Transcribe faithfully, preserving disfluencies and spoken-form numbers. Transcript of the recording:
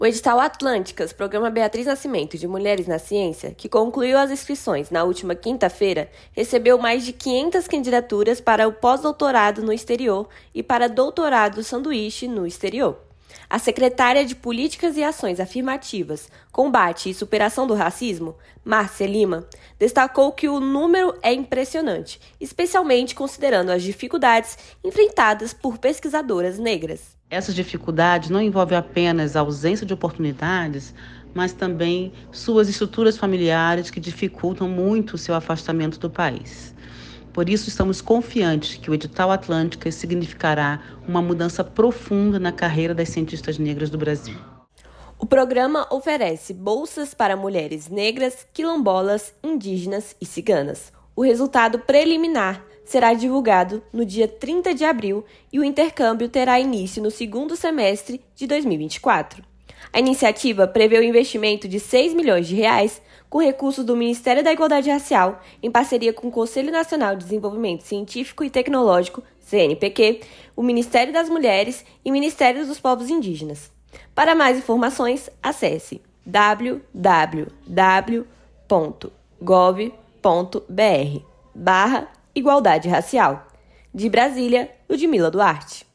O edital Atlânticas, Programa Beatriz Nascimento de Mulheres na Ciência, que concluiu as inscrições na última quinta-feira, recebeu mais de quinhentas candidaturas para o pós-doutorado no exterior e para doutorado sanduíche no exterior. A secretária de Políticas e Ações Afirmativas, Combate e Superação do Racismo, Márcia Lima, destacou que o número é impressionante, especialmente considerando as dificuldades enfrentadas por pesquisadoras negras. Essas dificuldades não envolvem apenas a ausência de oportunidades, mas também suas estruturas familiares que dificultam muito o seu afastamento do país. Por isso, estamos confiantes que o edital Atlânticas significará uma mudança profunda na carreira das cientistas negras do Brasil. O programa oferece bolsas para mulheres negras, quilombolas, indígenas e ciganas. O resultado preliminar será divulgado no dia trinta de abril e o intercâmbio terá início no segundo semestre de dois mil e vinte e quatro. A iniciativa prevê o investimento de seis milhões de reais com recursos do Ministério da Igualdade Racial, em parceria com o Conselho Nacional de Desenvolvimento Científico e Tecnológico, C N P q, o Ministério das Mulheres e o Ministério dos Povos Indígenas. Para mais informações, acesse w w w ponto gov ponto b r barra Igualdade Racial. De Brasília, Ludmila Duarte.